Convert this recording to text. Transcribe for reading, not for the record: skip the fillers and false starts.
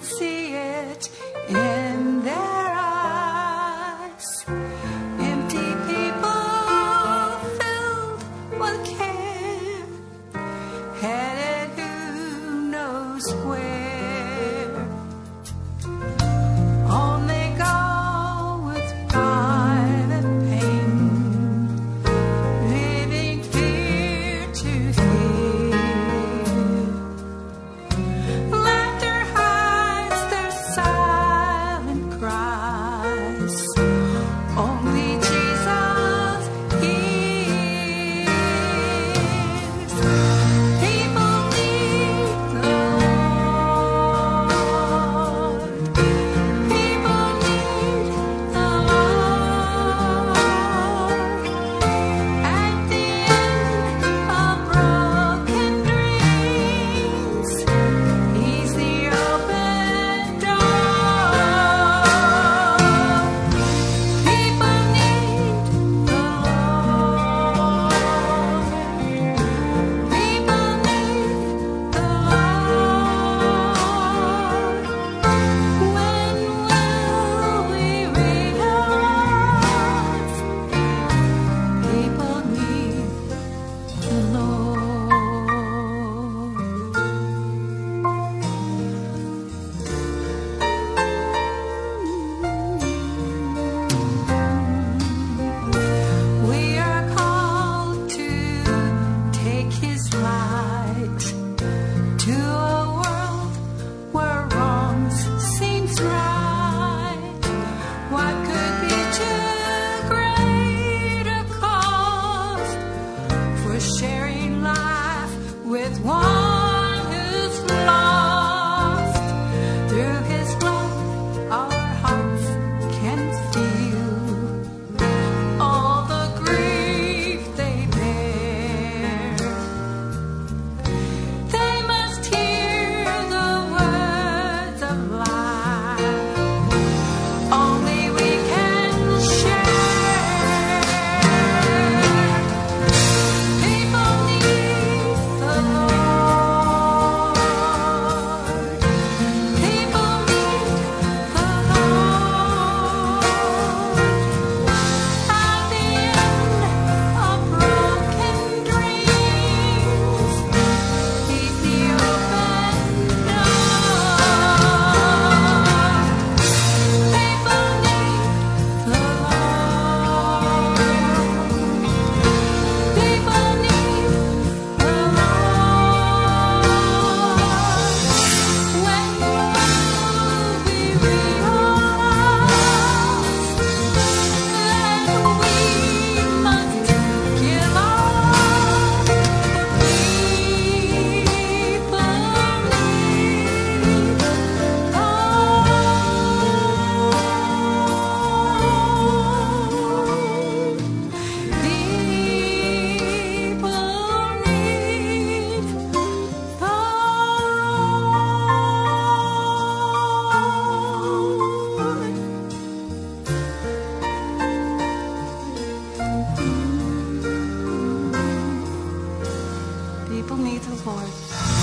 see it in their eyes. Empty people filled with care, headed who knows where. Only go with private pain, living fear to fear. Laughter hides their silent cries. Only Jesus hears. People need the Lord. People need the Lord. At the end of broken dreams, He's the open door. People need the Lord. People need the Lord. When will we realize people need the Lord? We are called to take His light to a world where wrongs seems right. What could be too great a cause for sharing life with one who's lost? Through His love, our hearts can feel all the grief they bear. They must hear the words of life. Only we can share. People need the Lord. People need the Lord. At the end of broken dreams, He's the open door. People need the Lord. People need the Lord. When will we realize that we must give up? People need the Lord. People need the Lord. People need the Lord.